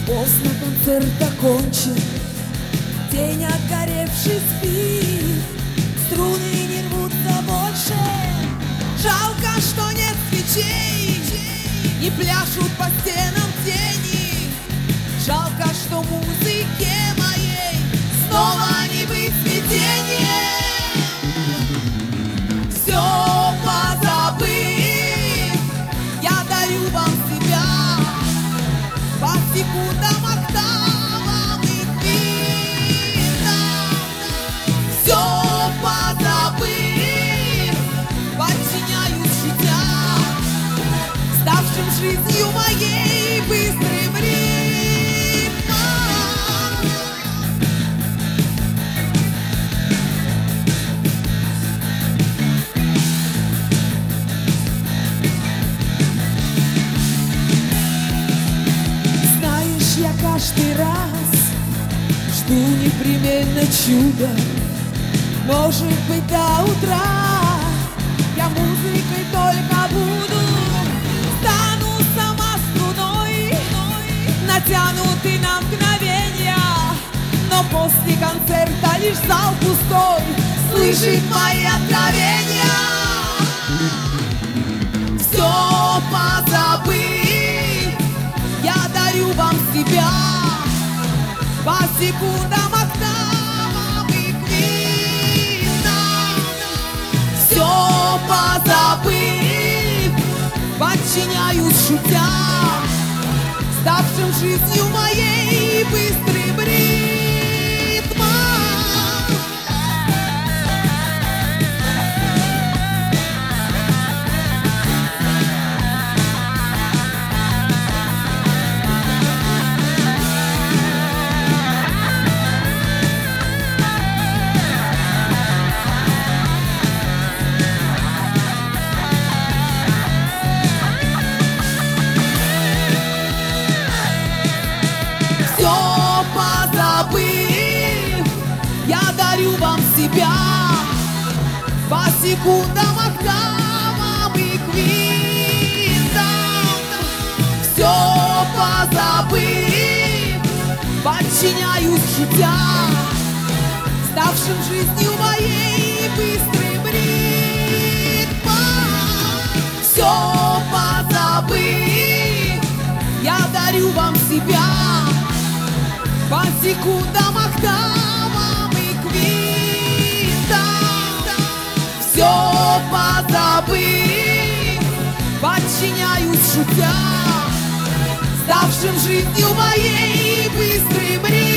Поздно концерт окончен, день отгоревший спит, струны не рвутся больше, жалко, что нет свечей, не пляшут по стенам тени, жалко, что музыке моей снова не быть смятения. Все позабыв, я дарю вам себя по секундам, октавам и квинтам. Все позабыв, подчиняюсь шутя ставшим жизнью моей быстрым ритмом. Знаешь, я каждый раз жду непременно чудо. Может быть, до утра я музыкой только буду. Стану сама струной, натянутый на мгновенья, но после концерта лишь зал пустой слышит мои откровения. Все позабыв, я дарю вам себя по секундам, октавам и квинтам. Все позабыв, подчиняюсь шутя ставшим жизнью моей быстрым ритмом. Все позабыв, я дарю вам себя по секундам, октавам и квинтам. Все позабыв, подчиняюсь шутя ставшим жизнью моей быстрым ритмом. Все позабыв, я дарю вам себя по секундам, октавам и квинтам. Все позабыв, подчиняюсь шутя ставшим жизнью моей быстрым ритмом.